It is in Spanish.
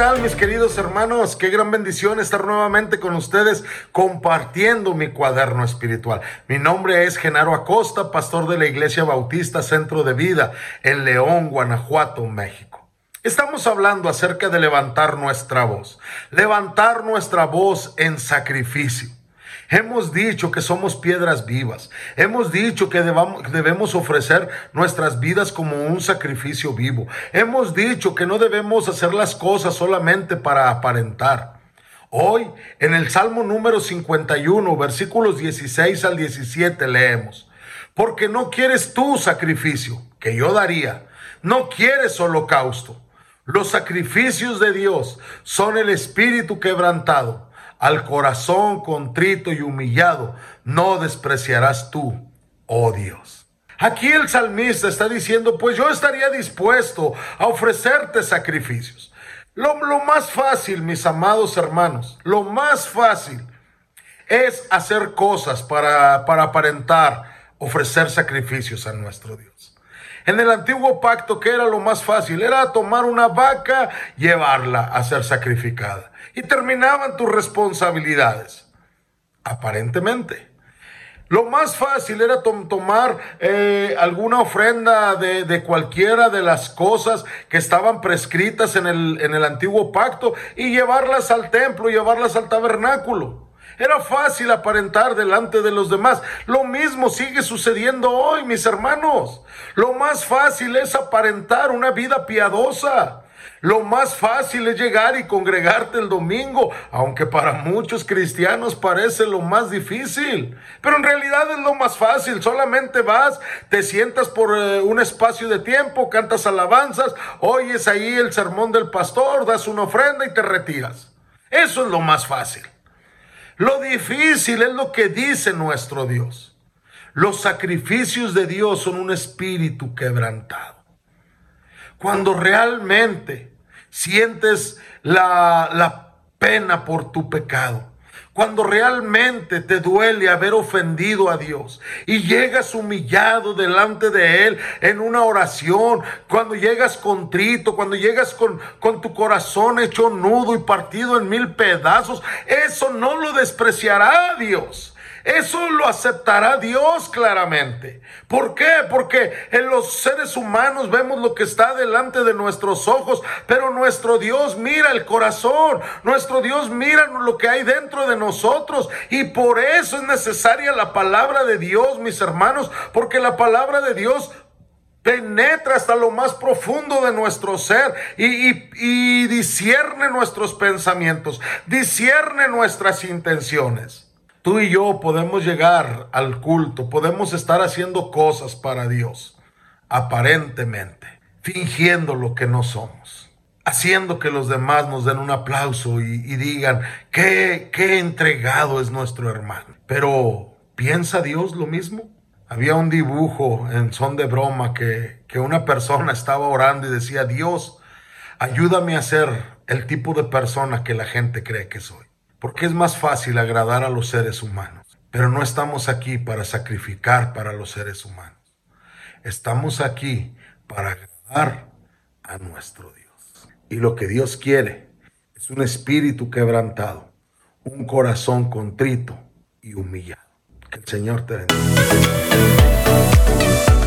tal, mis queridos hermanos? Qué gran bendición estar nuevamente con ustedes compartiendo mi cuaderno espiritual. Mi nombre es Genaro Acosta, pastor de la Iglesia Bautista Centro de Vida en León, Guanajuato, México. Estamos hablando acerca de levantar nuestra voz en sacrificio. Hemos dicho que somos piedras vivas. Hemos dicho que debemos ofrecer nuestras vidas como un sacrificio vivo. Hemos dicho que no debemos hacer las cosas solamente para aparentar. Hoy, en el Salmo número 51, versículos 16 al 17, leemos: porque no quieres tú sacrificio, que yo daría. No quieres holocausto. Los sacrificios de Dios son el espíritu quebrantado. Al corazón contrito y humillado no despreciarás tú, oh Dios. Aquí el salmista está diciendo, pues yo estaría dispuesto a ofrecerte sacrificios. Lo más fácil, mis amados hermanos, lo más fácil es hacer cosas para aparentar, ofrecer sacrificios a nuestro Dios. En el antiguo pacto, ¿qué era lo más fácil? Era tomar una vaca, llevarla a ser sacrificada. Y terminaban tus responsabilidades, aparentemente. Lo más fácil era tomar alguna ofrenda de cualquiera de las cosas que estaban prescritas en el antiguo pacto y llevarlas al templo, llevarlas al tabernáculo. Era fácil aparentar delante de los demás. Lo mismo sigue sucediendo hoy, mis hermanos. Lo más fácil es aparentar una vida piadosa. Lo más fácil es llegar y congregarte el domingo, aunque para muchos cristianos parece lo más difícil. Pero en realidad es lo más fácil. Solamente vas, te sientas por un espacio de tiempo, cantas alabanzas, oyes ahí el sermón del pastor, das una ofrenda y te retiras. Eso es lo más fácil. Lo difícil es lo que dice nuestro Dios. Los sacrificios de Dios son un espíritu quebrantado. Cuando realmente sientes la pena por tu pecado, cuando realmente te duele haber ofendido a Dios y llegas humillado delante de Él en una oración, cuando llegas contrito, cuando llegas con tu corazón hecho nudo y partido en 1000 pedazos, eso no lo despreciará Dios. Eso lo aceptará Dios claramente. ¿Por qué? Porque en los seres humanos vemos lo que está delante de nuestros ojos, pero nuestro Dios mira el corazón, nuestro Dios mira lo que hay dentro de nosotros, y por eso es necesaria la palabra de Dios, mis hermanos, porque la palabra de Dios penetra hasta lo más profundo de nuestro ser y discierne nuestros pensamientos, discierne nuestras intenciones. Tú y yo podemos llegar al culto, podemos estar haciendo cosas para Dios, aparentemente, fingiendo lo que no somos, haciendo que los demás nos den un aplauso y digan, qué entregado es nuestro hermano. Pero, ¿piensa Dios lo mismo? Había un dibujo en son de broma que una persona estaba orando y decía, Dios, ayúdame a ser el tipo de persona que la gente cree que soy. Porque es más fácil agradar a los seres humanos. Pero no estamos aquí para sacrificar para los seres humanos. Estamos aquí para agradar a nuestro Dios. Y lo que Dios quiere es un espíritu quebrantado, un corazón contrito y humillado. Que el Señor te bendiga.